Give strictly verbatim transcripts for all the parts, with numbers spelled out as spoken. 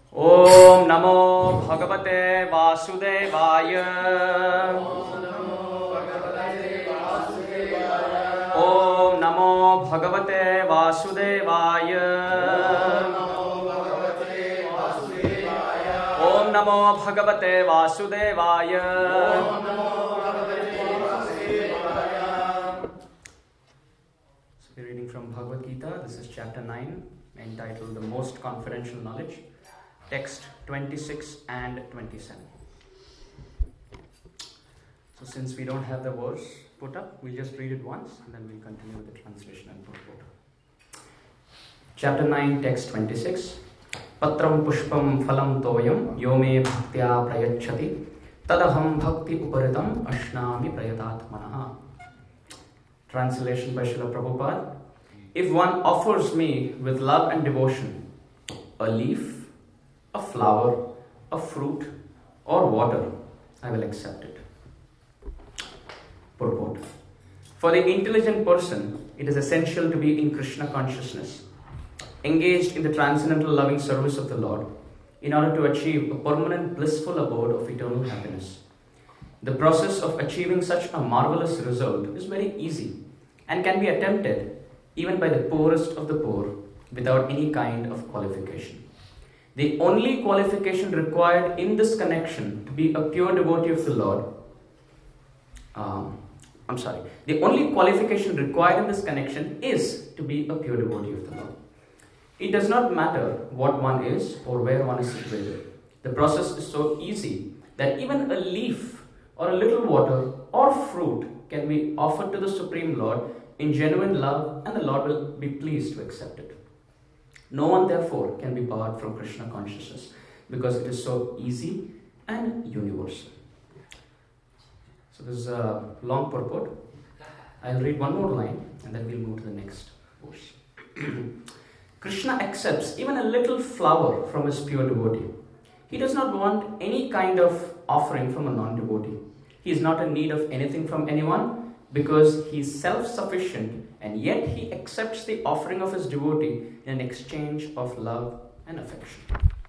Om Namo Bhagavate Vasudevaya. Om Namo Bhagavate Vasudevaya. Om Namo Bhagavate Vasudevaya. So we're reading from Bhagavad Gita. This is chapter nine, entitled The Most Confidential Knowledge. Text twenty-six and twenty-seven. So since we don't have the verse put up, we'll just read it once and then we'll continue with the translation and purport. Chapter nine, text twenty-six. Patram pushpam phalam toyam yome bhaktya prayachati tadaham bhakti uparitam ashnami prayatatmanaha. Translation by Srila Prabhupada. If one offers me with love and devotion a leaf, a flower, a fruit, or water, I will accept it. Purport. For the intelligent person, it is essential to be in Krishna consciousness, engaged in the transcendental loving service of the Lord, in order to achieve a permanent blissful abode of eternal happiness. The process of achieving such a marvelous result is very easy and can be attempted even by the poorest of the poor without any kind of qualification. The only qualification required in this connection to be a pure devotee of the Lord, um, I'm sorry, the only qualification required in this connection is to be a pure devotee of the Lord. It does not matter what one is or where one is situated. The process is so easy that even a leaf or a little water or fruit can be offered to the Supreme Lord in genuine love, and the Lord will be pleased to accept it. No one, therefore, can be barred from Krishna consciousness because it is so easy and universal. So this is a long purport. I'll read one more line and then we'll move to the next verse. Krishna accepts even a little flower from his pure devotee. He does not want any kind of offering from a non-devotee. He is not in need of anything from anyone because he is self-sufficient, and yet he accepts the offering of his devotee in exchange of love and affection.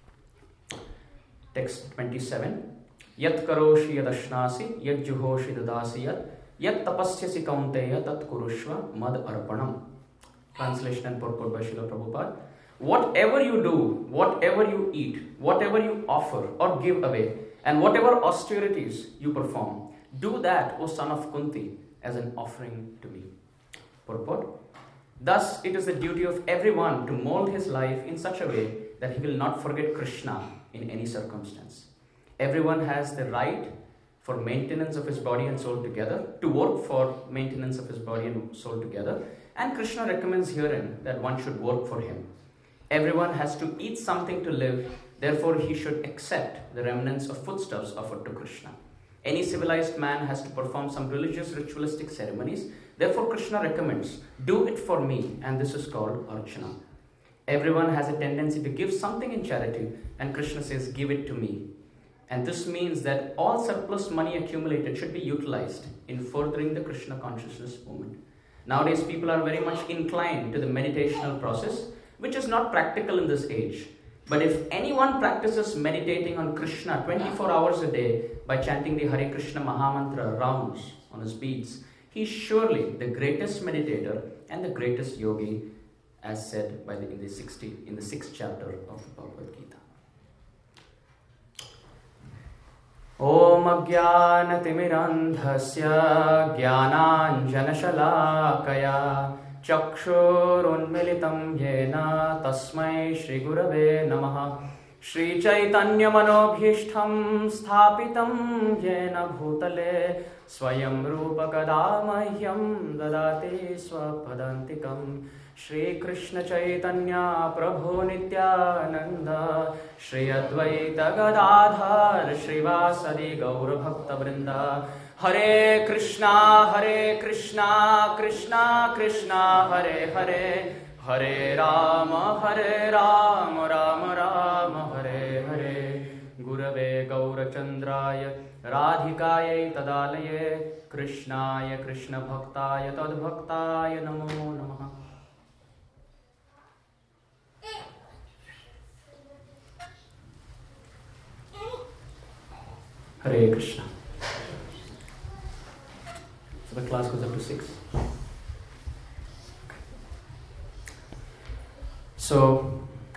Text twenty-seven. Yat karoshi yadashnasi yat juhoshi dadasi yat yat tapasyasi kaunteya tat kurushva mad arpanam. Translation and purport by Srila Prabhupada. Whatever you do, whatever you eat, whatever you offer or give away, and whatever austerities you perform, do that, O son of Kunti, as an offering to me. Purport. Thus, it is the duty of everyone to mold his life in such a way that he will not forget Krishna in any circumstance. Everyone has the right for maintenance of his body and soul together, to work for maintenance of his body and soul together, and Krishna recommends herein that one should work for him. Everyone has to eat something to live, therefore he should accept the remnants of foodstuffs offered to Krishna. Any civilized man has to perform some religious ritualistic ceremonies. Therefore, Krishna recommends, do it for me, and this is called Archana. Everyone has a tendency to give something in charity, and Krishna says, give it to me. And this means that all surplus money accumulated should be utilized in furthering the Krishna consciousness movement. Nowadays, people are very much inclined to the meditational process, which is not practical in this age. But if anyone practices meditating on Krishna twenty-four hours a day by chanting the Hare Krishna Mahamantra rounds on his beads, he is surely the greatest meditator and the greatest yogi, as said by the, in, the sixty, in the sixth chapter of the Bhagavad Gita. Om Ajnanatirandhasya Jnananjanashalakaya Chakshurunmilitam Yena Tasmai Shri Gurave Namaha. Shri Chaitanya Manobhishtham Sthapitam Yena Bhutale Swayam Rupa Kadamahyam Dadati Swapadantikam. Shri Krishna Chaitanya Prabhu Nityananda Shri Advaita Gadadhar Shri Vasadi Gaura Bhakta Vrinda. Hare Krishna, Hare Krishna, Krishna Krishna, Hare Hare, Hare Rama, Hare Rama, Rama Rama, Hare Hare. Gurave Gaurachandraya Radhikaya Tadalaye Krishnaya Krishna Bhaktaya Tadbhaktaya Namo Namaha. Hare Krishna. So the class goes up to six. So,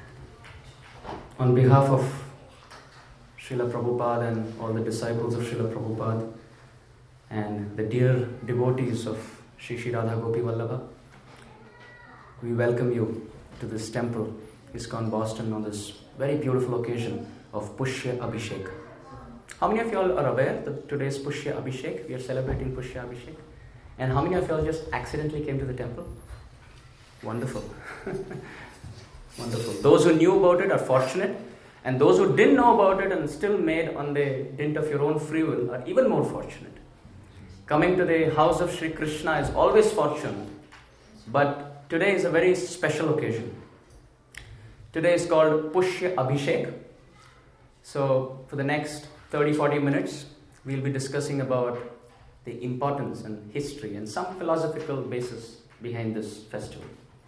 on behalf of Srila Prabhupada and all the disciples of Srila Prabhupada and the dear devotees of Shri Shri Radha Gopi Vallabha, we welcome you to this temple, ISKCON Boston, on this very beautiful occasion of Pushya Abhishek. How many of you all are aware that today is Pushya Abhishek? We are celebrating Pushya Abhishek. And how many of you all just accidentally came to the temple? Wonderful. Wonderful. Those who knew about it are fortunate. And those who didn't know about it and still made on the dint of your own free will are even more fortunate. Coming to the house of Sri Krishna is always fortune. But today is a very special occasion. Today is called Pushya Abhishek. So for the next thirty to forty minutes, we'll be discussing about the importance and history and some philosophical basis behind this festival.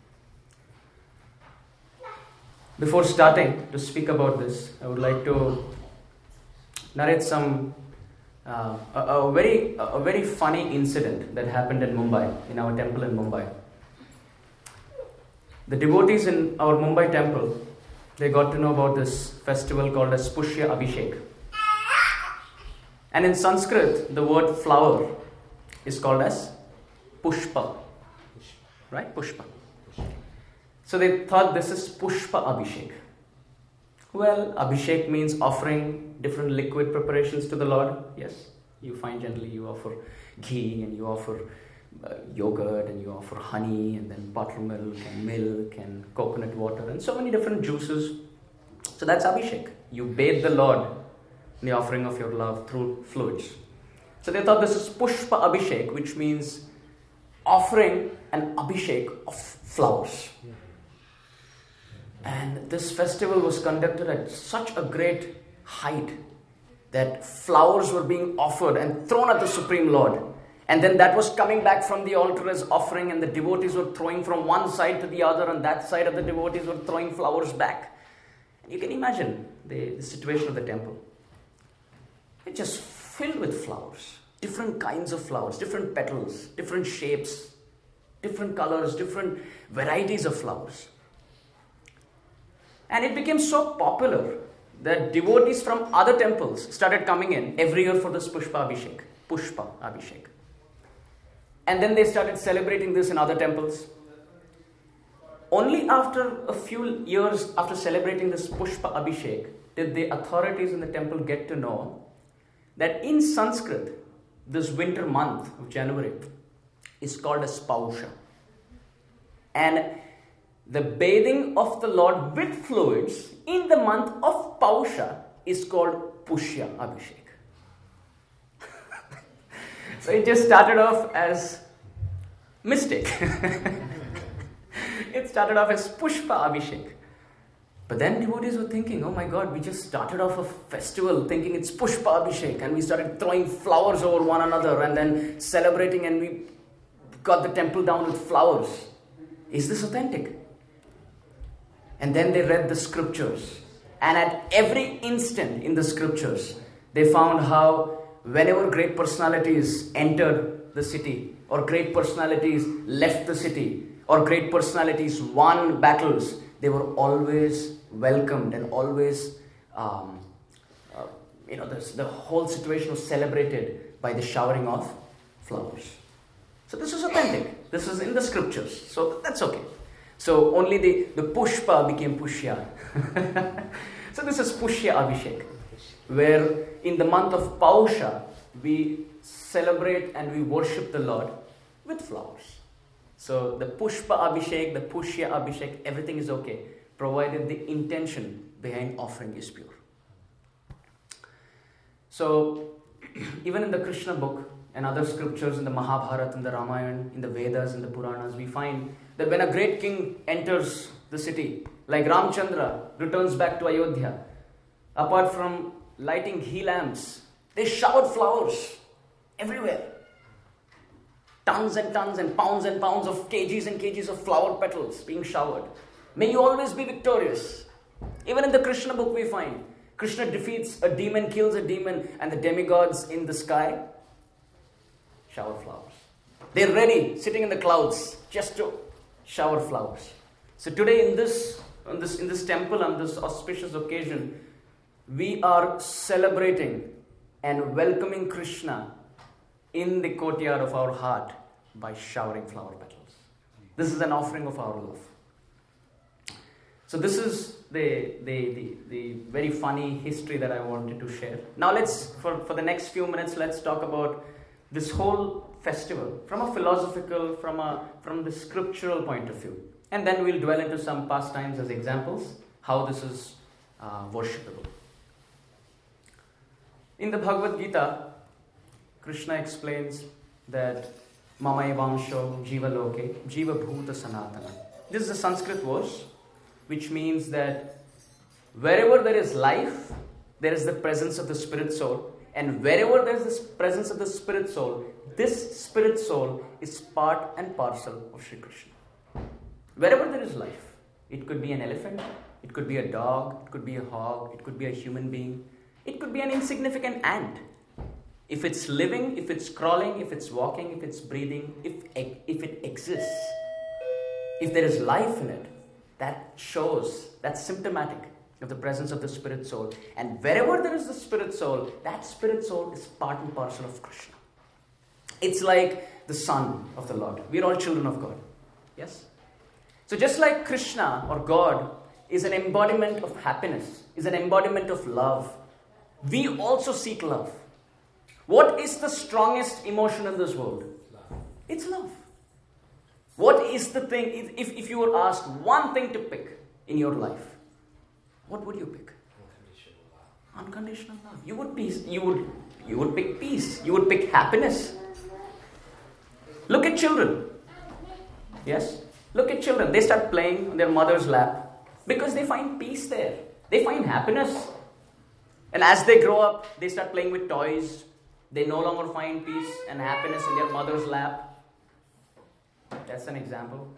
Before starting to speak about this, I would like to narrate some uh, a, a very a very funny incident that happened in Mumbai, in our temple in Mumbai. The devotees in our Mumbai temple, they got to know about this festival called as Pushya Abhishek. And in Sanskrit, the word flower is called as Pushpa. Right? Pushpa. So they thought this is Pushpa Abhishek. Well, Abhishek means offering different liquid preparations to the Lord. Yes, you find generally you offer ghee and you offer uh, yogurt and you offer honey and then buttermilk and milk and coconut water and so many different juices. So that's Abhishek. You bathe the Lord in the offering of your love through fluids. So they thought this is Pushpa Abhishek, which means offering an Abhishek of flowers. Yeah. And this festival was conducted at such a great height that flowers were being offered and thrown at the Supreme Lord. And then that was coming back from the altar as offering, and the devotees were throwing from one side to the other, and that side of the devotees were throwing flowers back. And you can imagine the, the situation of the temple. It's just filled with flowers. Different kinds of flowers, different petals, different shapes, different colors, different varieties of flowers. And it became so popular that devotees from other temples started coming in every year for this Pushpa Abhishek. Pushpa Abhishek. And then they started celebrating this in other temples. Only after a few years after celebrating this Pushpa Abhishek did the authorities in the temple get to know that in Sanskrit, this winter month of January is called as Pausha. And the bathing of the Lord with fluids in the month of Pausha is called Pushya Abhishek. So it just started off as mistake. It started off as Pushpa Abhishek. But then devotees were thinking, oh my God, we just started off a festival thinking it's Pushpa Abhishek, and we started throwing flowers over one another and then celebrating, and we got the temple down with flowers. Is this authentic? And then they read the scriptures. And at every instant in the scriptures, they found how whenever great personalities entered the city, or great personalities left the city, or great personalities won battles, they were always welcomed and always, um, uh, you know, the, the whole situation was celebrated by the showering of flowers. So this is authentic. This is in the scriptures. So that's okay. So only the, the Pushpa became Pushya. So this is Pushya Abhishek, where in the month of Pausha, we celebrate and we worship the Lord with flowers. So the Pushpa Abhishek, the Pushya Abhishek, everything is okay, provided the intention behind offering is pure. So even in the Krishna book and other scriptures in the Mahabharata, in the Ramayana, in the Vedas, in the Puranas, we find that when a great king enters the city, like Ramchandra returns back to Ayodhya, apart from lighting ghee lamps, they showered flowers everywhere. Tons and tons and pounds and pounds of kgs and kgs of flower petals being showered. May you always be victorious. Even in the Krishna book we find Krishna defeats a demon, kills a demon, and the demigods in the sky shower flowers. They're ready, sitting in the clouds, just to shower flowers. So today in this, in this, in this temple, on this auspicious occasion, we are celebrating and welcoming Krishna in the courtyard of our heart by showering flower petals. This is an offering of our love. So this is the, the, the, the very funny history that I wanted to share. Now let's, for, for the next few minutes, let's talk about this whole festival from a philosophical, from a from the scriptural point of view. And then we'll dwell into some pastimes as examples, how this is uh, worshipable. In the Bhagavad Gita, Krishna explains that Mama Evansho Jiva Loke Jiva Bhuta Sanatana. This is a Sanskrit verse which means that wherever there is life, there is the presence of the spirit soul. And wherever there is the presence of the spirit soul, this spirit soul is part and parcel of Sri Krishna. Wherever there is life, it could be an elephant, it could be a dog, it could be a hog, it could be a human being, it could be an insignificant ant. If it's living, if it's crawling, if it's walking, if it's breathing, if, if it exists, if there is life in it, that shows, that's symptomatic of the presence of the spirit soul. And wherever there is the spirit soul, that spirit soul is part and parcel of Krishna. It's like the Son of the Lord. We are all children of God. Yes? So just like Krishna or God is an embodiment of happiness, is an embodiment of love, we also seek love. What is the strongest emotion in this world? Love. It's love. What is the thing, if, if you were asked one thing to pick in your life, what would you pick? Unconditional love. Unconditional love. You would peace. You would you would pick peace. You would pick happiness. Look at children. Yes? Look at children. They start playing on their mother's lap because they find peace there. They find happiness. And as they grow up, they start playing with toys. They no longer find peace and happiness in their mother's lap. That's an example.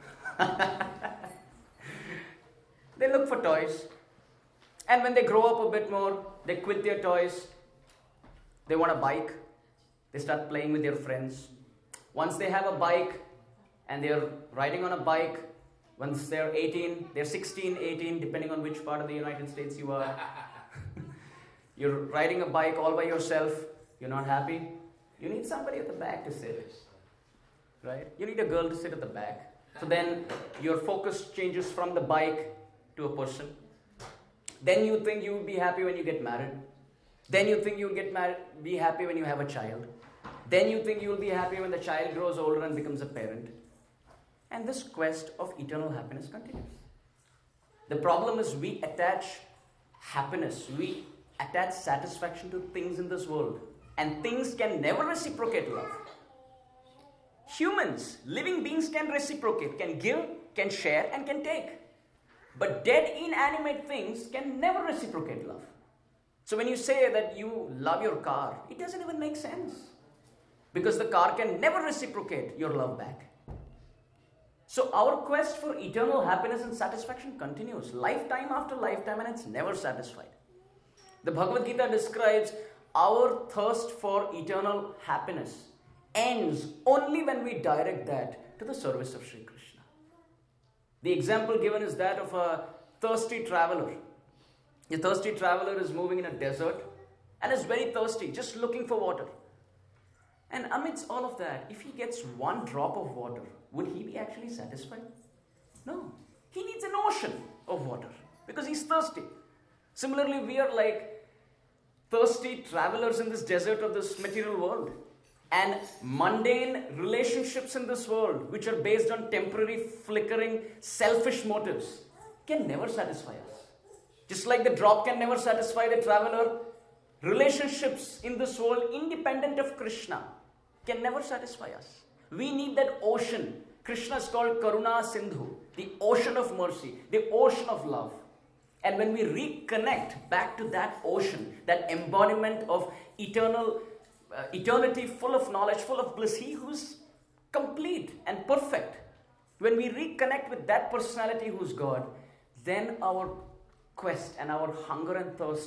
They look for toys. And when they grow up a bit more, they quit their toys. They want a bike. They start playing with their friends. Once they have a bike and they're riding on a bike, once they're eighteen, they're sixteen, eighteen, depending on which part of the United States you are. You're riding a bike all by yourself. You're not happy. You need somebody at the back to sit. Right? You need a girl to sit at the back. So then your focus changes from the bike to a person. Then you think you will be happy when you get married. Then you think you'll get married, be happy when you have a child. Then you think you'll be happy when the child grows older and becomes a parent. And this quest of eternal happiness continues. The problem is we attach happiness, we attach satisfaction to things in this world. And things can never reciprocate love. Humans, living beings can reciprocate, can give, can share, and can take. But dead, inanimate things can never reciprocate love. So when you say that you love your car, it doesn't even make sense. Because the car can never reciprocate your love back. So our quest for eternal happiness and satisfaction continues, lifetime after lifetime, and it's never satisfied. The Bhagavad Gita describes our thirst for eternal happiness ends only when we direct that to the service of Sri Krishna. The example given is that of a thirsty traveler. A thirsty traveler is moving in a desert and is very thirsty, just looking for water. And amidst all of that, if he gets one drop of water, would he be actually satisfied? No. He needs an ocean of water because he's thirsty. Similarly, we are like thirsty travelers in this desert of this material world. And mundane relationships in this world, which are based on temporary, flickering, selfish motives, can never satisfy us. Just like the drop can never satisfy the traveler, relationships in this world, independent of Krishna, can never satisfy us. We need that ocean. Krishna is called Karuna Sindhu, the ocean of mercy, the ocean of love. And when we reconnect back to that ocean, that embodiment of eternal uh, eternity, full of knowledge, full of bliss, he who's complete and perfect, when we reconnect with that personality who's God, then our quest and our hunger and thirst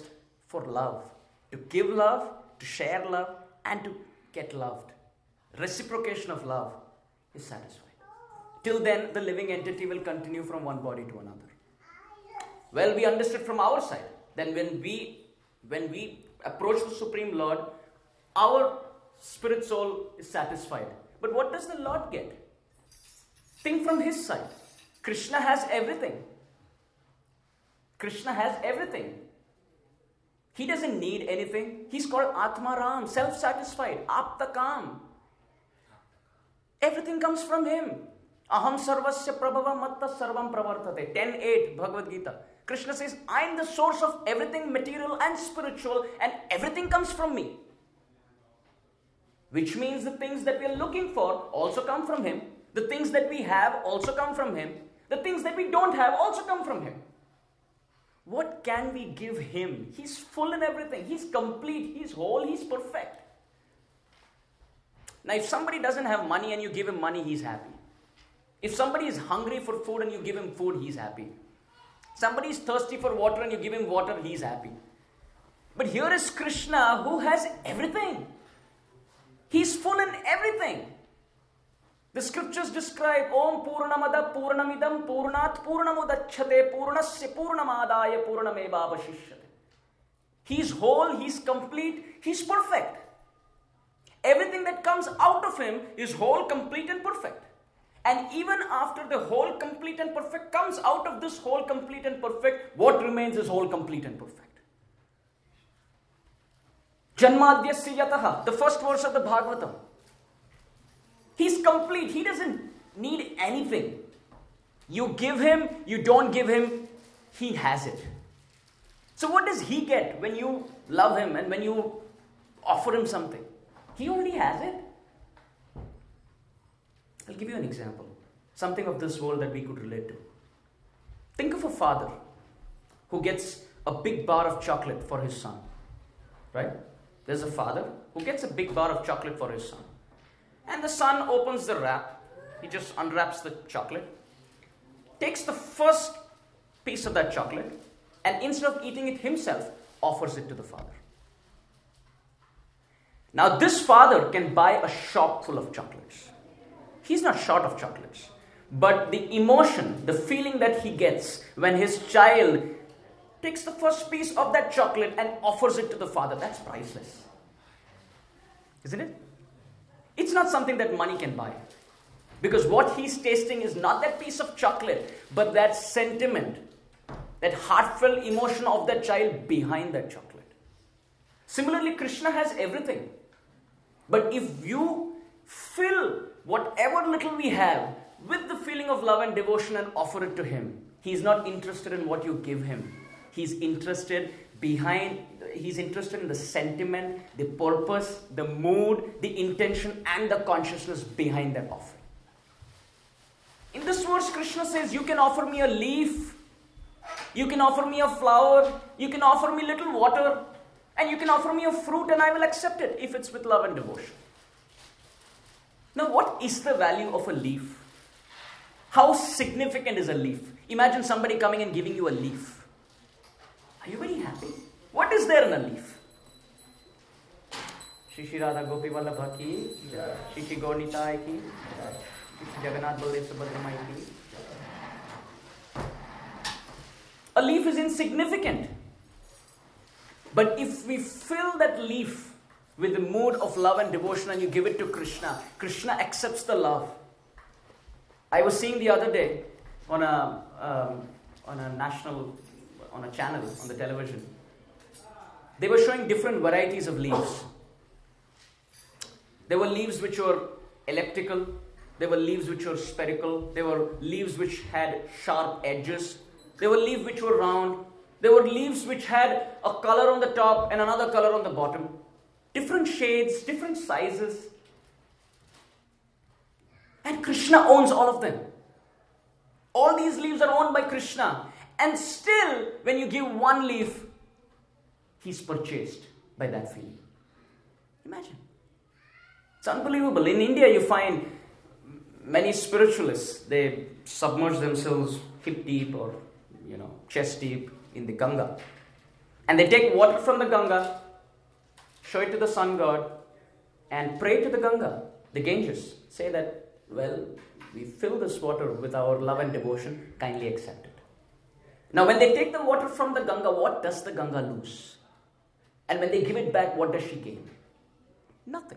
for love. To give love, to share love, and to get loved. Reciprocation of love is satisfied. Till then, the living entity will continue from one body to another. Well, we understood from our side. Then when we, when we approach the Supreme Lord, our spirit soul is satisfied. But what does the Lord get? Think from his side. Krishna has everything. Krishna has everything. He doesn't need anything. He's called Atmaram, self-satisfied, Aptakam. Everything comes from him. Aham sarvasya prabhava matta sarvam pravartate. ten eight Bhagavad Gita. Krishna says, I am the source of everything material and spiritual, and everything comes from me. Which means the things that we are looking for also come from him. The things that we have also come from him. The things that we don't have also come from him. What can we give him? He's full in everything. He's complete. He's whole. He's perfect. Now, if somebody doesn't have money and you give him money, he's happy. If somebody is hungry for food and you give him food, he's happy. Somebody is thirsty for water and you give him water, he's happy. But here is Krishna who has everything. He's full in everything. The scriptures describe Om Purnamada Purnamidam Purnat Purnamudachyate Purnasya Purnamadaya Purnameva Vashishyate. He's whole, he's complete, he's perfect. Everything that comes out of him is whole, complete and perfect. And even after the whole, complete and perfect comes out of this whole, complete and perfect, what remains is whole, complete and perfect. Janmadhyasya yataha, the first verse of the Bhagavatam. He's complete. He doesn't need anything. You give him, you don't give him, he has it. So what does he get when you love him and when you offer him something? He already has it. I'll give you an example. Something of this world that we could relate to. Think of a father who gets a big bar of chocolate for his son. Right? There's a father who gets a big bar of chocolate for his son. And the son opens the wrap. He just unwraps the chocolate. Takes the first piece of that chocolate. And instead of eating it himself, offers it to the father. Now this father can buy a shop full of chocolates. He's not short of chocolates. But the emotion, the feeling that he gets when his child takes the first piece of that chocolate and offers it to the father, that's priceless. Isn't it? It's not something that money can buy. Because what he's tasting is not that piece of chocolate, but that sentiment, that heartfelt emotion of that child behind that chocolate. Similarly, Krishna has everything. But if you fill whatever little we have with the feeling of love and devotion and offer it to him, he's not interested in what you give him. He's interested behind, he's interested in the sentiment, the purpose, the mood, the intention, and the consciousness behind that offering. In this verse, Krishna says, you can offer me a leaf, you can offer me a flower, you can offer me little water, and you can offer me a fruit, and I will accept it if it's with love and devotion. Now, what is the value of a leaf? How significant is a leaf? Imagine somebody coming and giving you a leaf. Are you very happy? What is there in a leaf? Shri Shri Radha Gopi Vallabha ki, Shri Shri Gaur Nitai ki, Shri Jagannath Baldev Subhadra Mai ki. A leaf is insignificant. But if we fill that leaf with the mood of love and devotion and you give it to Krishna, Krishna accepts the love. I was seeing the other day on a um, on a national, on a channel on the television. They were showing different varieties of leaves. There were leaves which were elliptical. There were leaves which were spherical. There were leaves which had sharp edges. There were leaves which were round. There were leaves which had a color on the top and another color on the bottom. Different shades, different sizes. And Krishna owns all of them. All these leaves are owned by Krishna. And still, when you give one leaf, he's purchased by that feeling. Imagine. It's unbelievable. In India, you find many spiritualists, they submerge themselves hip deep or, you know, chest deep in the Ganga. And they take water from the Ganga, show it to the sun god, and pray to the Ganga, the Ganges. Say that, well, we fill this water with our love and devotion, kindly accept it. Now, when they take the water from the Ganga, what does the Ganga lose? And when they give it back, what does she gain? Nothing.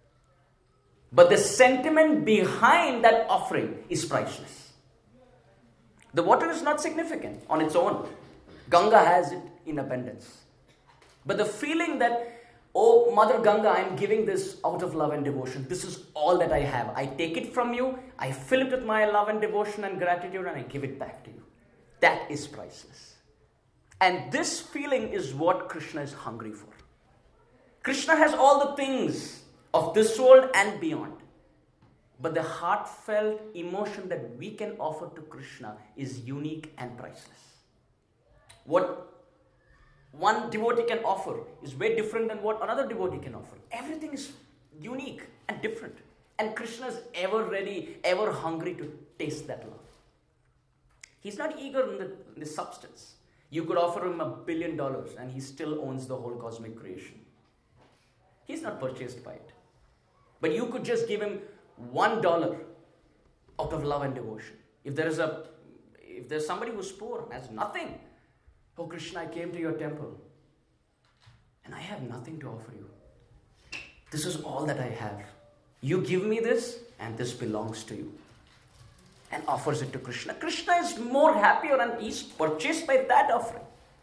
But the sentiment behind that offering is priceless. The water is not significant on its own. Ganga has it in abundance. But the feeling that, oh, Mother Ganga, I'm giving this out of love and devotion. This is all that I have. I take it from you, I fill it with my love and devotion and gratitude, and I give it back to you. That is priceless. And this feeling is what Krishna is hungry for. Krishna has all the things of this world and beyond. But the heartfelt emotion that we can offer to Krishna is unique and priceless. What one devotee can offer is way different than what another devotee can offer. Everything is unique and different. And Krishna is ever ready, ever hungry to taste that love. He's not eager in the, in the substance. You could offer him a billion dollars and he still owns the whole cosmic creation. He's not purchased by it. But you could just give him one dollar out of love and devotion. If there is a, if there's somebody who's poor and has nothing, oh Krishna, I came to your temple and I have nothing to offer you. This is all that I have. You give me this and this belongs to you. And offers it to Krishna. Krishna is more happier and he's purchased by that offering.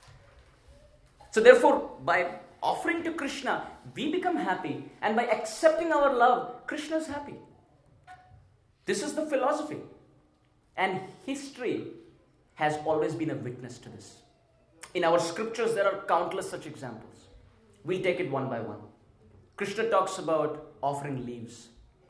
So therefore, by offering to Krishna, we become happy. And by accepting our love, Krishna is happy. This is the philosophy. And history has always been a witness to this. In our scriptures, there are countless such examples. We'll take it one by one. Krishna talks about offering leaves.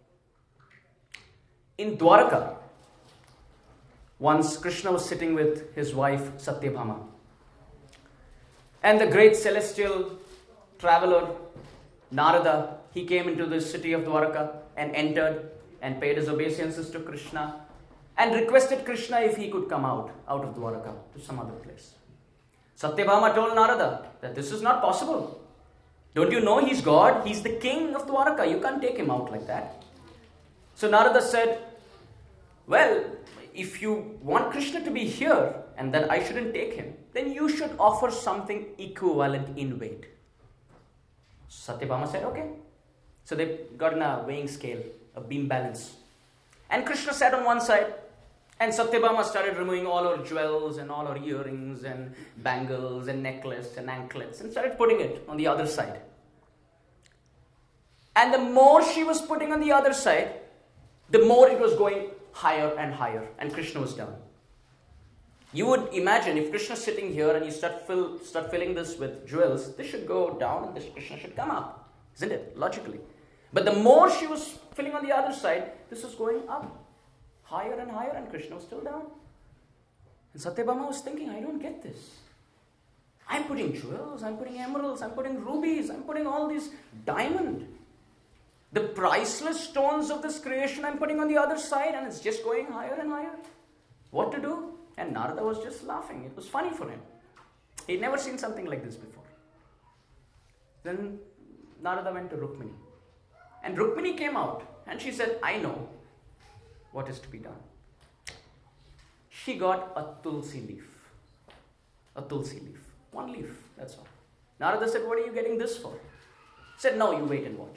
In Dwaraka, once Krishna was sitting with his wife Satyabhama. And the great celestial traveler, Narada, he came into the city of Dwaraka and entered and paid his obeisances to Krishna and requested Krishna if he could come out, out of Dwaraka to some other place. Satyabhama told Narada that this is not possible. Don't you know he's God? He's the king of Dwaraka. You can't take him out like that. So Narada said, well, if you want Krishna to be here and that I shouldn't take him, then you should offer something equivalent in weight. Satyabhama said, okay. So they got in a weighing scale, a beam balance. And Krishna sat on one side and Satyabhama started removing all her jewels and all her earrings and bangles and necklace and anklets and started putting it on the other side. And the more she was putting on the other side, the more it was going higher and higher, and Krishna was down. You would imagine if Krishna is sitting here and you start fill, start filling this with jewels, this should go down and this Krishna should come up, isn't it? Logically. But the more she was filling on the other side, this was going up, higher and higher, and Krishna was still down. And Satyabhama was thinking, I don't get this. I'm putting jewels, I'm putting emeralds, I'm putting rubies, I'm putting all these diamond. The priceless stones of this creation I'm putting on the other side and it's just going higher and higher. What to do? And Narada was just laughing. It was funny for him. He'd never seen something like this before. Then Narada went to Rukmini. And Rukmini came out and she said, I know what is to be done. She got a tulsi leaf. A tulsi leaf. One leaf, that's all. Narada said, what are you getting this for? He said, no, you wait and watch.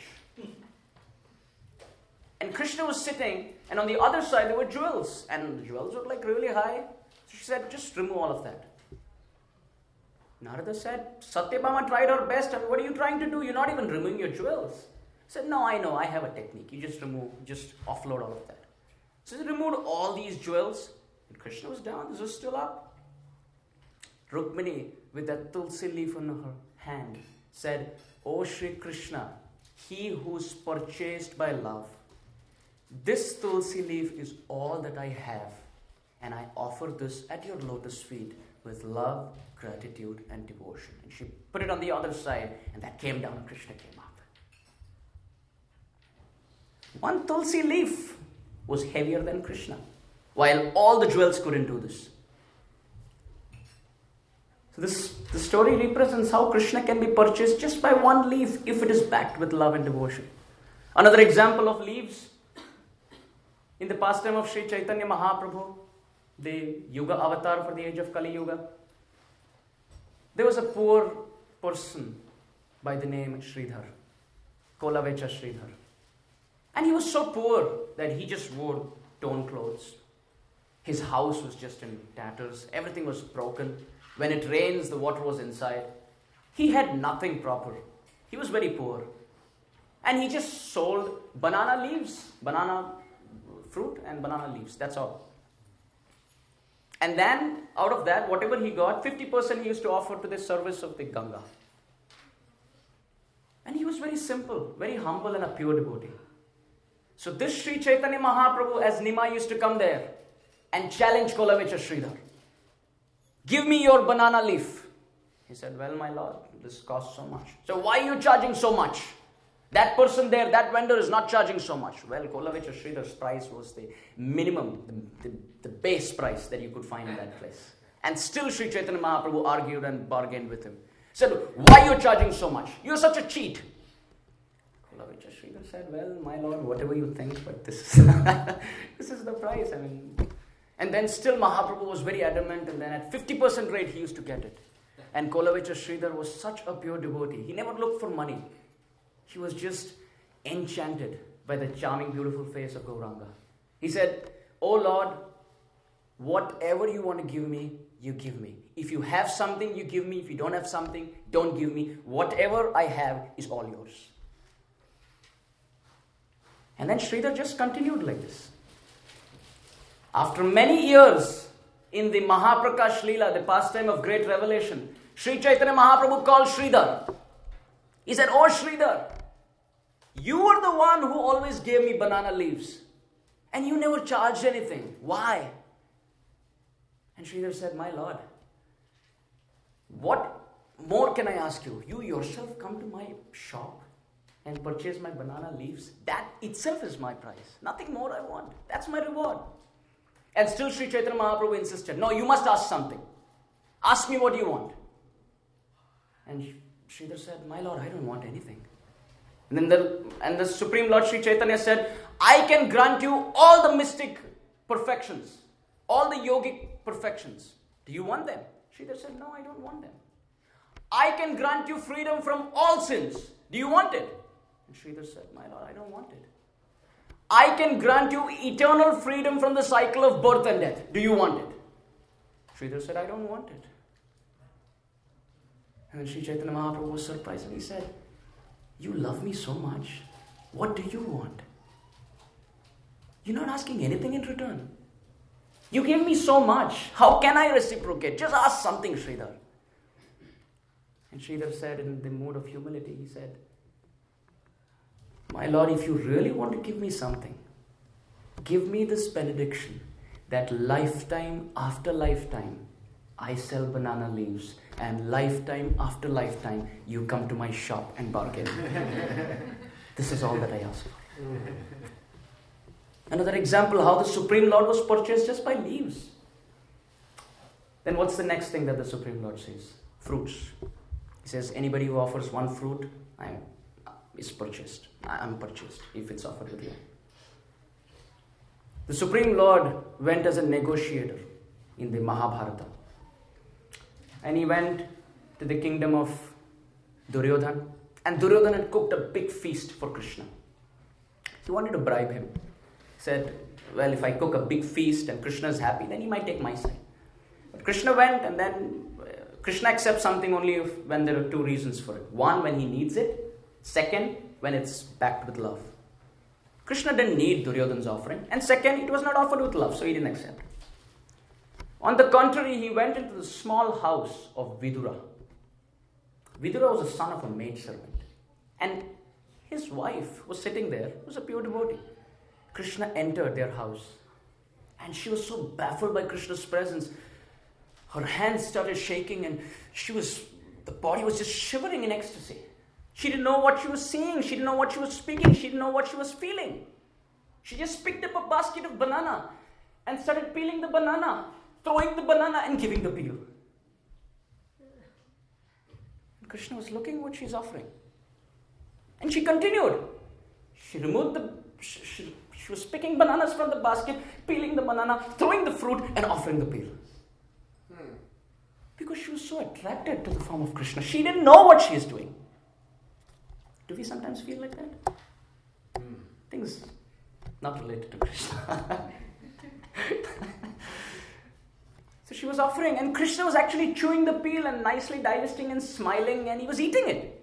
And Krishna was sitting, and on the other side there were jewels. And the jewels were like really high. So she said, just remove all of that. Narada said, Satyabhama tried her best. And what are you trying to do? You're not even removing your jewels. He said, no, I know. I have a technique. You just remove, just offload all of that. So they removed all these jewels. And Krishna was down. This was still up. Rukmini, with that tulsi leaf on her hand, said, O Shri Krishna, he who's purchased by love, this tulsi leaf is all that I have, and I offer this at your lotus feet with love, gratitude, and devotion. And she put it on the other side, and that came down, and Krishna came up. One tulsi leaf was heavier than Krishna, while all the jewels couldn't do this. So this, the story represents how Krishna can be purchased just by one leaf if it is backed with love and devotion. Another example of leaves, in the pastime of Sri Chaitanya Mahaprabhu, the Yuga avatar for the age of Kali Yuga, there was a poor person by the name Sridhar, Kolavecha Sridhar. And he was so poor that he just wore torn clothes. His house was just in tatters. Everything was broken. When it rains, the water was inside. He had nothing proper. He was very poor. And he just sold banana leaves, banana fruit and banana leaves. That's all. And then, out of that, whatever he got, fifty percent he used to offer to the service of the Ganga. And he was very simple, very humble and a pure devotee. So this Sri Chaitanya Mahaprabhu, as Nimai used to come there and challenge Kolavecha Sridhar, give me your banana leaf. He said, well, my lord, this costs so much. So why are you charging so much? That person there, that vendor is not charging so much. Well, Kolavecha Sridhar's price was the minimum, the, the, the base price that you could find in that place. And still Sri Chaitanya Mahaprabhu argued and bargained with him. Said, why are you charging so much? You're such a cheat. Kolavecha Sridhar said, well, my lord, whatever you think, but this is, this is the price. I mean, and then still Mahaprabhu was very adamant, and then at fifty percent rate he used to get it. And Kolavecha Sridhar was such a pure devotee. He never looked for money. He was just enchanted by the charming, beautiful face of Gauranga. He said, oh Lord, whatever you want to give me, you give me. If you have something, you give me. If you don't have something, don't give me. Whatever I have is all yours. And then Sridhar just continued like this. After many years in the Mahaprakash Leela, the pastime of great revelation, Sri Chaitanya Mahaprabhu called Sridhar. He said, oh Sridhar, you were the one who always gave me banana leaves. And you never charged anything. Why? And Sridhar said, my lord, what more can I ask you? You yourself come to my shop and purchase my banana leaves. That itself is my price. Nothing more I want. That's my reward. And still Sri Chaitanya Mahaprabhu insisted, no, you must ask something. Ask me what you want. And Sridhar said, my lord, I don't want anything. And then the, and the Supreme Lord Sri Chaitanya said, I can grant you all the mystic perfections, all the yogic perfections. Do you want them? Sridhar said, no, I don't want them. I can grant you freedom from all sins. Do you want it? And Sridhar said, my lord, I don't want it. I can grant you eternal freedom from the cycle of birth and death. Do you want it? Sridhar said, I don't want it. And then Sri Chaitanya Mahaprabhu was surprised and he said, you love me so much. What do you want? You're not asking anything in return. You gave me so much. How can I reciprocate? Just ask something, Sridhar. And Sridhar said in the mood of humility, he said, my lord, if you really want to give me something, give me this benediction that lifetime after lifetime, I sell banana leaves, and lifetime after lifetime, you come to my shop and bargain. This is all that I ask for. Another example how the Supreme Lord was purchased just by leaves. Then what's the next thing that the Supreme Lord says? Fruits. He says, anybody who offers one fruit, I am, is purchased. I am purchased if it's offered with you. The Supreme Lord went as a negotiator in the Mahabharata. And he went to the kingdom of Duryodhana. And Duryodhana had cooked a big feast for Krishna. He wanted to bribe him. He said, well, if I cook a big feast and Krishna is happy, then he might take my side. But Krishna went, and then uh, Krishna accepts something only if, when there are two reasons for it. One, when he needs it. Second, when it's backed with love. Krishna didn't need Duryodhana's offering. And second, it was not offered with love, so he didn't accept. On the contrary, he went into the small house of Vidura. Vidura was the son of a maidservant. And his wife was sitting there, who was a pure devotee. Krishna entered their house. And she was so baffled by Krishna's presence. Her hands started shaking and she was, the body was just shivering in ecstasy. She didn't know what she was seeing. She didn't know what she was speaking. She didn't know what she was feeling. She just picked up a basket of banana and started peeling the banana, throwing the banana and giving the peel. Krishna was looking what she's offering. And she continued. She removed the, she, she, she was picking bananas from the basket, peeling the banana, throwing the fruit and offering the peel. Hmm. Because she was so attracted to the form of Krishna. She didn't know what she is doing. Do we sometimes feel like that? Hmm. Things not related to Krishna. So she was offering, and Krishna was actually chewing the peel and nicely digesting and smiling, and he was eating it.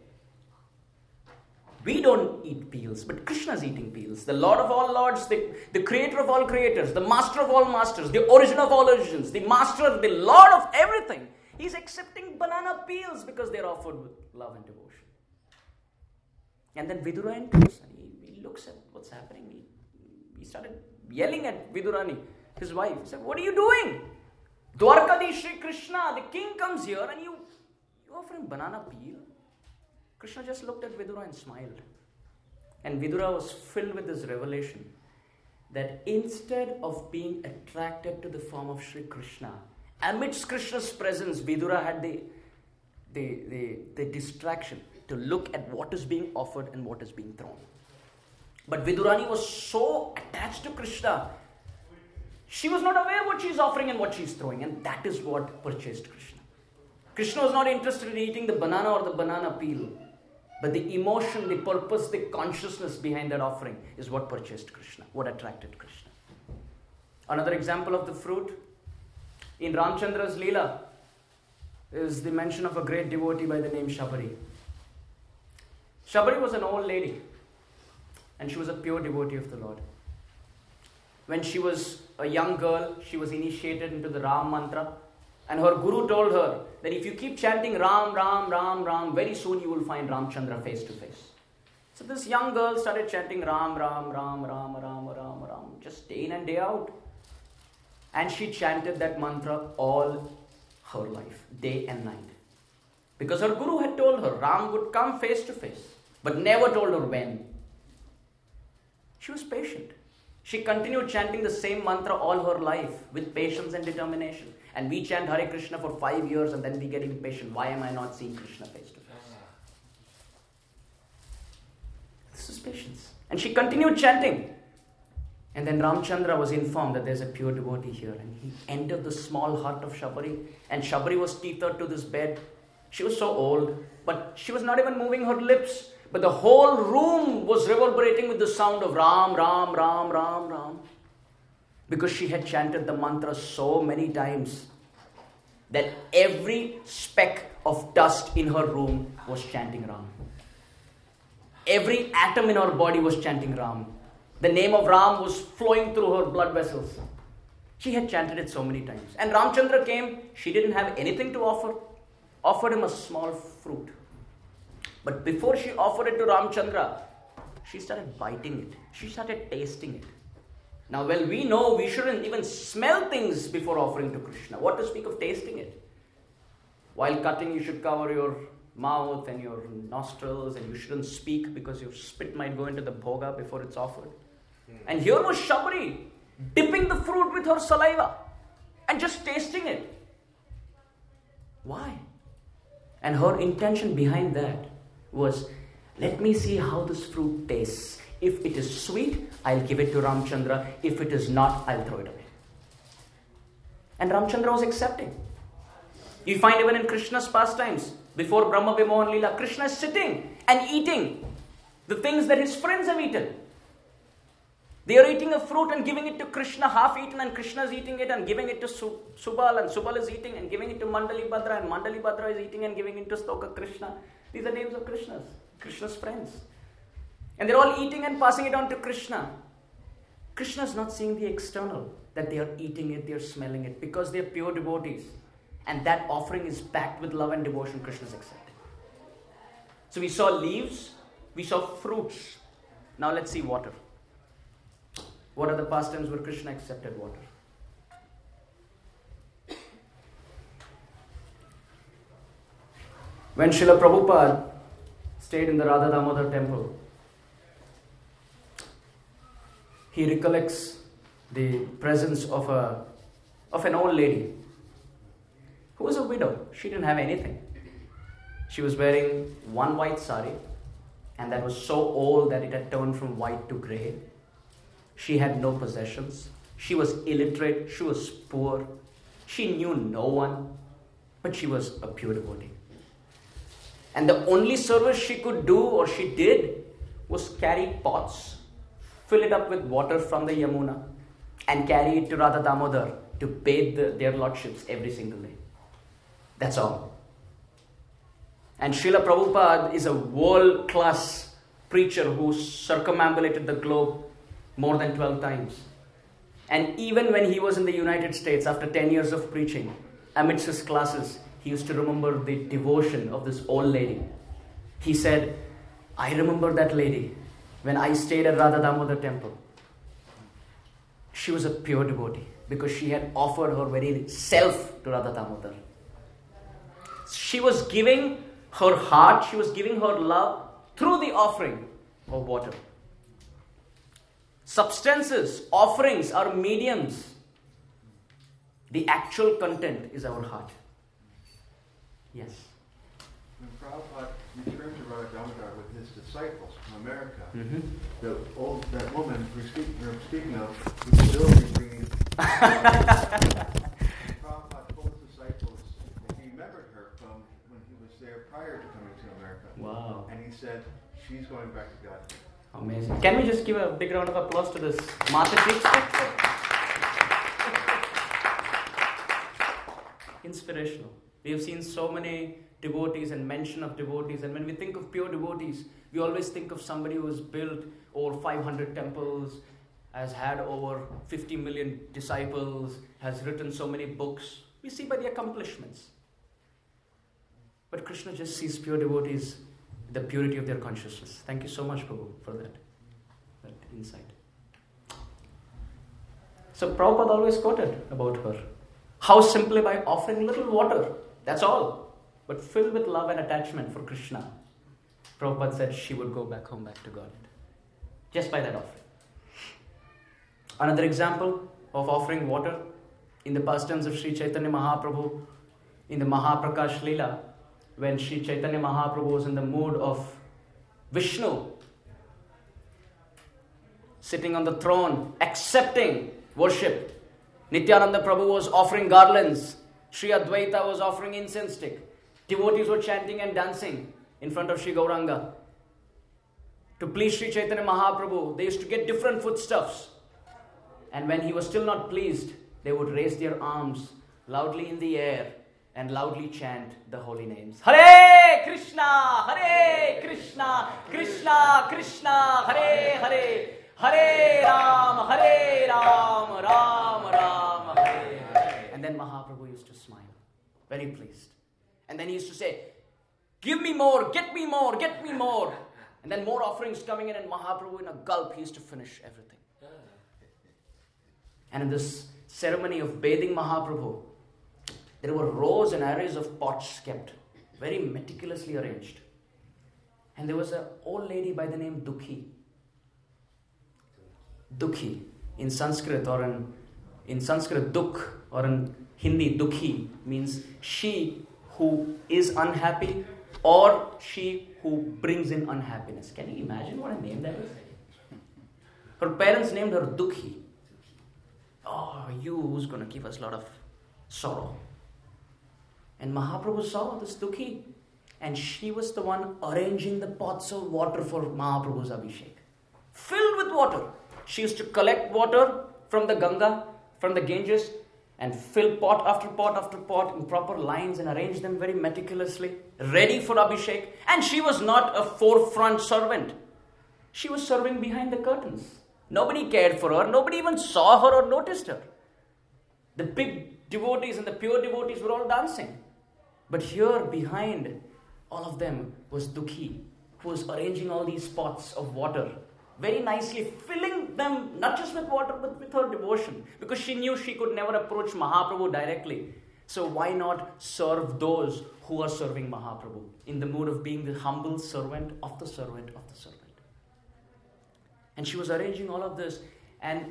We don't eat peels, but Krishna's eating peels. The Lord of all lords, the, the creator of all creators, the master of all masters, the origin of all origins, the master, the Lord of everything. He's accepting banana peels because they're offered with love and devotion. And then Vidura enters and he, he looks at what's happening. He, he started yelling at Vidurani, his wife. He said, what are you doing? Dwarkadish Shri Krishna, the king comes here and you, you offer him banana peel? Krishna just looked at Vidura and smiled. And Vidura was filled with this revelation that instead of being attracted to the form of Shri Krishna, amidst Krishna's presence, Vidura had the, the, the, the distraction to look at what is being offered and what is being thrown. But Vidurani was so attached to Krishna, she was not aware what she is offering and what she is throwing, and that is what purchased Krishna. Krishna was not interested in eating the banana or the banana peel, but the emotion, the purpose, the consciousness behind that offering is what purchased Krishna, what attracted Krishna. Another example of the fruit, in Ramchandra's Leela, is the mention of a great devotee by the name Shabari. Shabari was an old lady, and she was a pure devotee of the Lord. When she was a young girl, she was initiated into the Ram mantra, and her guru told her that if you keep chanting Ram, Ram, Ram, Ram, very soon you will find Ramchandra face to face. So this young girl started chanting Ram, Ram, Ram, Ram, Ram, Ram, Ram, just day in and day out. And she chanted that mantra all her life, day and night. Because her guru had told her Ram would come face to face, but never told her when. She was patient. She continued chanting the same mantra all her life with patience and determination. And we chant Hare Krishna for five years and then we get impatient. Why am I not seeing Krishna face to face? This is patience. And she continued chanting. And then Ramchandra was informed that there's a pure devotee here. And he entered the small hut of Shabari. And Shabari was tethered to this bed. She was so old, but she was not even moving her lips. But the whole room was reverberating with the sound of Ram, Ram, Ram, Ram, Ram. Because she had chanted the mantra so many times that every speck of dust in her room was chanting Ram. Every atom in her body was chanting Ram. The name of Ram was flowing through her blood vessels. She had chanted it so many times. And Ramchandra came, she didn't have anything to offer. Offered him a small fruit. But before she offered it to Ramchandra, she started biting it. She started tasting it. Now, well, we know we shouldn't even smell things before offering to Krishna. What to speak of tasting it? While cutting, you should cover your mouth and your nostrils, and you shouldn't speak because your spit might go into the bhoga before it's offered. Mm. And here was Shabari dipping the fruit with her saliva and just tasting it. Why? And her intention behind that was, let me see how this fruit tastes. If it is sweet, I'll give it to Ramchandra. If it is not, I'll throw it away. And Ramchandra was accepting. You find even in Krishna's pastimes, before Brahma Vimohan Leela, Krishna is sitting and eating the things that his friends have eaten. They are eating a fruit and giving it to Krishna half eaten, and Krishna is eating it and giving it to Su- Subal, and Subal is eating and giving it to Mandali Bhadra, and Mandali Bhadra is eating and giving it to Stoka Krishna. These are names of Krishna's, Krishna's friends. And they're all eating and passing it on to Krishna. Krishna is not seeing the external, that they are eating it, they are smelling it, because they are pure devotees. And that offering is packed with love and devotion. Krishna is accepting. So we saw leaves, we saw fruits. Now let's see water. What are the pastimes where Krishna accepted water? When Srila Prabhupada stayed in the Radha Damodar temple, he recollects the presence of a of an old lady who was a widow. She didn't have anything. She was wearing one white sari, and that was so old that it had turned from white to grey. She had no possessions. She was illiterate. She was poor. She knew no one, but she was a pure devotee. And the only service she could do, or she did, was carry pots, fill it up with water from the Yamuna, and carry it to Radha Damodar to bathe the, their lordships every single day. That's all. And Srila Prabhupada is a world-class preacher who circumambulated the globe more than twelve times. And even when he was in the United States, after ten years of preaching, amidst his classes, he used to remember the devotion of this old lady. He said, I remember that lady when I stayed at Radha Damodar temple. She was a pure devotee because she had offered her very self to Radha Damodar. She was giving her heart, she was giving her love through the offering of water. Substances, offerings are mediums. The actual content is our heart. Yes. When Prabhupada returned to Radha Damodar with his disciples from America, Mm-hmm. the old that woman we're speaking, we're speaking of was still bringing. Prabhupada told his disciples that he remembered her from when he was there prior to coming to America. Wow. And he said, she's going back to God. Amazing. Can we just give a big round of applause to this Mataji? Inspirational. We have seen so many devotees and mention of devotees, and when we think of pure devotees, we always think of somebody who has built over five hundred temples, has had over fifty million disciples, has written so many books. We see by the accomplishments. But Krishna just sees pure devotees, the purity of their consciousness. Thank you so much, Prabhu, for that, that insight. So Prabhupada always quoted about her. How simply by offering little water, that's all, but filled with love and attachment for Krishna. Prabhupada said she would go back home, back to God, just by that offering. Another example of offering water in the pastimes of Sri Chaitanya Mahaprabhu, in the Mahaprakash Leela, when Sri Chaitanya Mahaprabhu was in the mood of Vishnu, sitting on the throne, accepting worship. Nityananda Prabhu was offering garlands. Sri Advaita was offering incense stick. Devotees were chanting and dancing in front of Sri Gauranga. To please Sri Chaitanya Mahaprabhu, they used to get different foodstuffs. And when he was still not pleased, they would raise their arms loudly in the air and loudly chant the holy names. Hare Krishna, Hare Krishna, Krishna Krishna, Hare Hare, Hare Ram, Hare Ram, Ram Ram, Hare Hare. And then Mahaprabhu used to smile, very pleased. And then he used to say, give me more, get me more, get me more. And then more offerings coming in, and Mahaprabhu in a gulp, he used to finish everything. And in this ceremony of bathing Mahaprabhu, there were rows and arrays of pots kept, very meticulously arranged. And there was an old lady by the name Dukhi. Dukhi. In Sanskrit or in, in Sanskrit, Dukh, or in Hindi, Dukhi means she who is unhappy or she who brings in unhappiness. Can you imagine what a name that is? Her parents named her Dukhi. Oh, you who's going to give us a lot of sorrow. And Mahaprabhu saw this Dukhi, and she was the one arranging the pots of water for Mahaprabhu's Abhishek. Filled with water. She used to collect water from the Ganga, from the Ganges, and fill pot after pot after pot in proper lines and arrange them very meticulously, ready for Abhishek. And she was not a forefront servant. She was serving behind the curtains. Nobody cared for her. Nobody even saw her or noticed her. The big devotees and the pure devotees were all dancing. But here behind all of them was Dukhi, who was arranging all these pots of water, very nicely filling them not just with water but with her devotion, because she knew she could never approach Mahaprabhu directly. So why not serve those who are serving Mahaprabhu in the mood of being the humble servant of the servant of the servant. And she was arranging all of this, and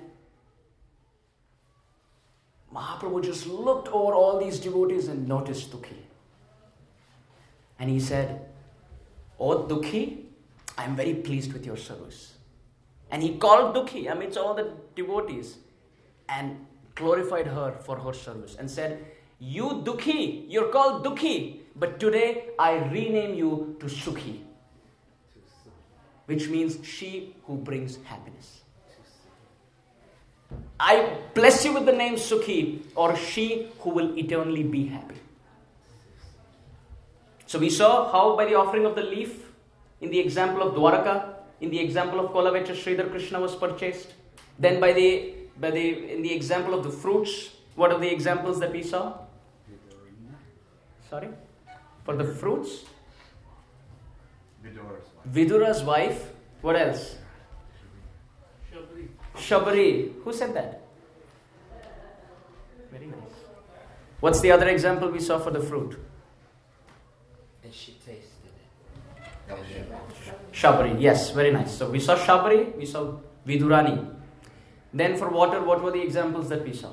Mahaprabhu just looked over all these devotees and noticed Dukhi. And he said, "Oh Dukhi, I am very pleased with your service." And he called Dukhi amidst all the devotees and glorified her for her service and said, "You Dukhi, you're called Dukhi, but today I rename you to Sukhi," which means she who brings happiness. I bless you with the name Sukhi, or she who will eternally be happy. So we saw how by the offering of the leaf, in the example of Dwaraka, in the example of Kolavecha, Sridhar Krishna was purchased. Then by the, by the, in the example of the fruits, what are the examples that we saw? Sorry? For the fruits? Vidura's wife. Vidura's wife. What else? Shabri. Shabari. Who said that? Very nice. What's the other example we saw for the fruit? And she tasted it. That was it. Shabari. Yes, very nice. So we saw Shabari, we saw Vidurani. Then for water, what were the examples that we saw?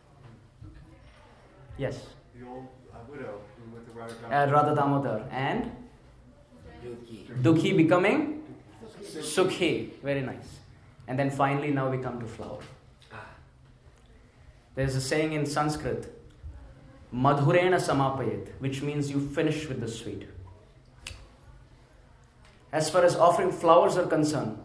Yes. The old uh, widow who with the Radha Uh, Radha Damodar. And Dukhi. Dukhi becoming Sukhi. Very nice. And then finally now we come to flower. Ah. There's a saying in Sanskrit, Madhurena samapayet, which means you finish with the sweet. As far as offering flowers are concerned,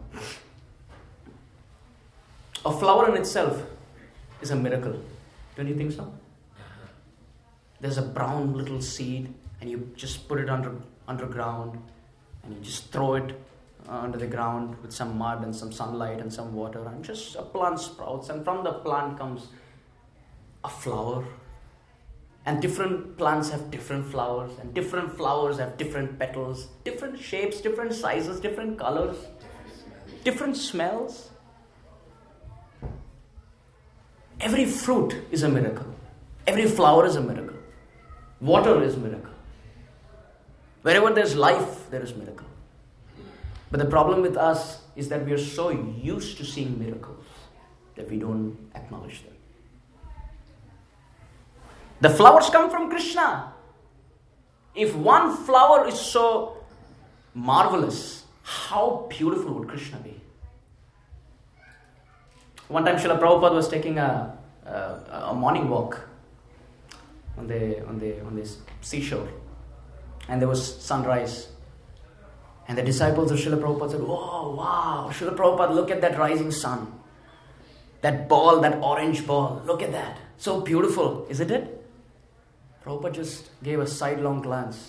a flower in itself is a miracle. Don't you think so? There's a brown little seed and you just put it under underground and you just throw it uh, under the ground with some mud and some sunlight and some water, and just a plant sprouts, and from the plant comes a flower. And different plants have different flowers, and different flowers have different petals, different shapes, different sizes, different colors, different smells. Every fruit is a miracle. Every flower is a miracle. Water is a miracle. Wherever there's life, there is miracle. But the problem with us is that we are so used to seeing miracles that we don't acknowledge them. The flowers come from Krishna. If one flower is so marvelous, how beautiful would Krishna be? One time Srila Prabhupada was taking a, a, a morning walk on the, on the, on this seashore, and there was sunrise. And the disciples of Srila Prabhupada said, "Oh, wow, Srila Prabhupada, look at that rising sun. That ball, that orange ball, look at that. So beautiful, isn't it?" Prabhupada just gave a sidelong glance.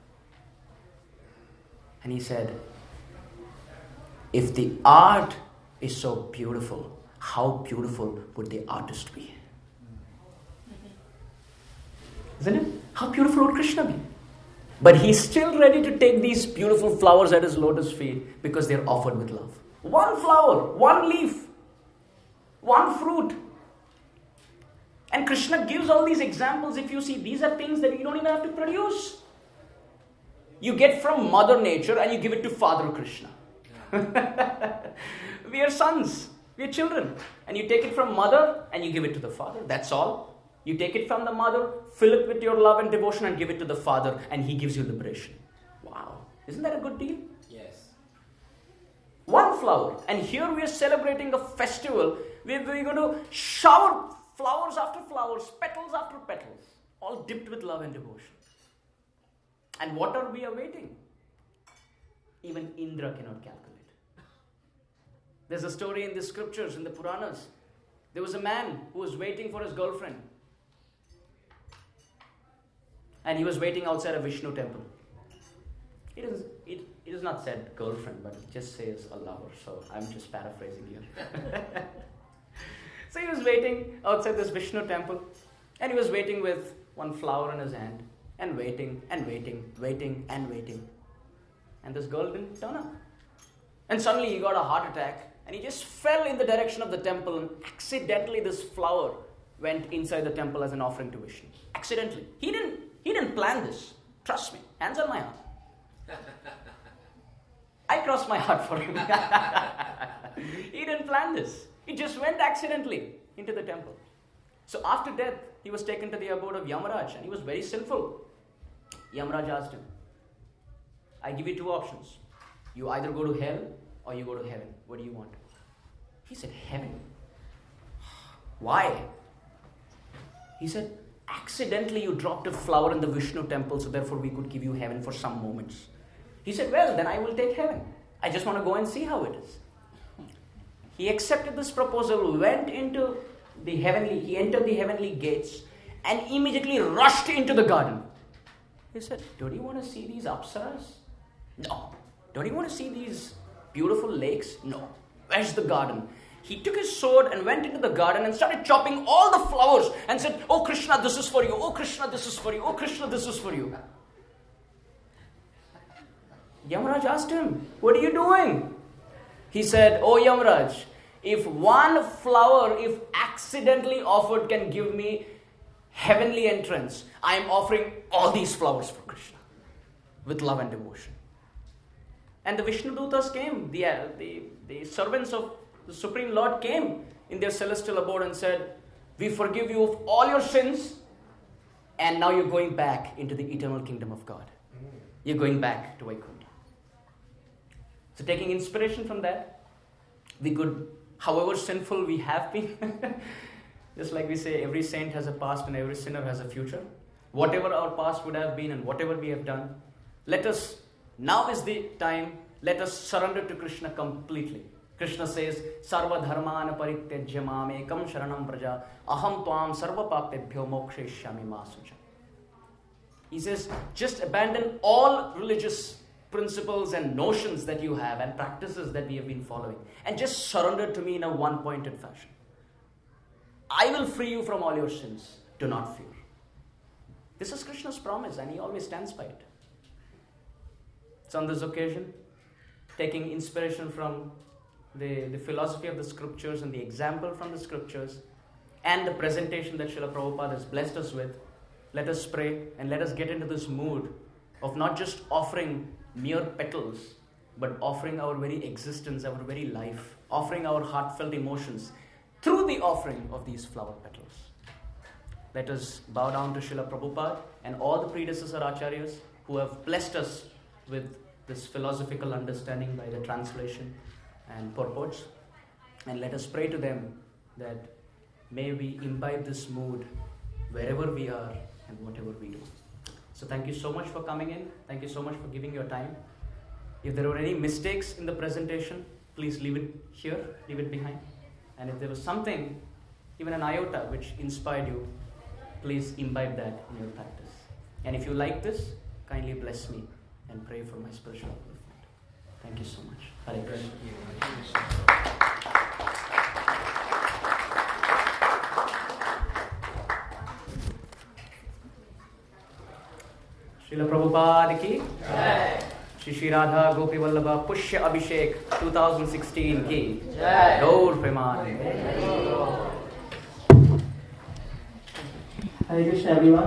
And he said, "If the art is so beautiful, how beautiful would the artist be?" Isn't it? How beautiful would Krishna be? But he's still ready to take these beautiful flowers at his lotus feet because they're offered with love. One flower, one leaf, one fruit. And Krishna gives all these examples. If you see, these are things that you don't even have to produce. You get from Mother Nature and you give it to Father Krishna. We are sons. We are children. And you take it from Mother and you give it to the Father. That's all. You take it from the Mother, fill it with your love and devotion and give it to the Father, and He gives you liberation. Wow. Isn't that a good deal? Yes. One flower. And here we are celebrating a festival where we're going to shower flowers after flowers, petals after petals, all dipped with love and devotion. And what are we awaiting? Even Indra cannot calculate. There's a story in the scriptures, in the Puranas. There was a man who was waiting for his girlfriend. And he was waiting outside a Vishnu temple. It is, it, it is not said girlfriend, but it just says a lover. So I'm just paraphrasing here. So he was waiting outside this Vishnu temple. And he was waiting with one flower in his hand. And waiting and waiting, waiting and waiting. And this girl didn't turn up. And suddenly he got a heart attack. And he just fell in the direction of the temple. And accidentally this flower went inside the temple as an offering to Vishnu. Accidentally. He didn't, he didn't plan this. Trust me. Hands on my heart. I crossed my heart for him. He didn't plan this. It just went accidentally into the temple. So after death, he was taken to the abode of Yamaraj. And he was very sinful. Yamaraj asked him, I give you two options. You either go to hell or you go to heaven. What do you want? He said, heaven. Why? He said, accidentally you dropped a flower in the Vishnu temple, so therefore we could give you heaven for some moments. He said, well, then I will take heaven. I just want to go and see how it is. He accepted this proposal, went into the heavenly, he entered the heavenly gates and immediately rushed into the garden. He said, don't you want to see these apsaras? No. Don't you want to see these beautiful lakes? No. Where's the garden? He took his sword and went into the garden and started chopping all the flowers and said, oh Krishna, this is for you. Oh Krishna, this is for you. Oh Krishna, this is for you. Yamaraj asked him, what are you doing? He said, oh Yamaraj, if one flower, if accidentally offered, can give me heavenly entrance, I am offering all these flowers for Krishna with love and devotion. And the Vishnu Dutas came, the, uh, the, the servants of the Supreme Lord came in their celestial abode and said, we forgive you of all your sins, and now you're going back into the eternal kingdom of God. You're going back to Vaikuntha. So taking inspiration from that, we could, however sinful we have been, just like we say, every saint has a past and every sinner has a future. Whatever our past would have been and whatever we have done, let us, now is the time, let us surrender to Krishna completely. Krishna says, Sarva dharmana parityajya mamekam sharanam praja aham tvam sarva papebhyo moksheshyami ma suja. He says, just abandon all religious principles and notions that you have and practices that we have been following and just surrender to me in a one-pointed fashion. I will free you from all your sins. Do not fear. This is Krishna's promise and he always stands by it. So on this occasion, taking inspiration from the, the philosophy of the scriptures and the example from the scriptures and the presentation that Srila Prabhupada has blessed us with, let us pray and let us get into this mood of not just offering mere petals, but offering our very existence, our very life, offering our heartfelt emotions through the offering of these flower petals. Let us bow down to Srila Prabhupada and all the predecessor acharyas who have blessed us with this philosophical understanding by the translation and purports. And let us pray to them that may we imbibe this mood wherever we are and whatever we do. So thank you so much for coming in. Thank you so much for giving your time. If there were any mistakes in the presentation, please leave it here, leave it behind. And if there was something, even an iota, which inspired you, please imbibe that in your practice. And if you like this, kindly bless me and pray for my spiritual upliftment. Thank you so much. Hare Krishna. Srila Prabhupada ki Jai. Shri Shri Radha Gopi Vallabha Pushya Abhishek twenty sixteen ki Jai. Gaur Premanande. Hare Krishna everyone.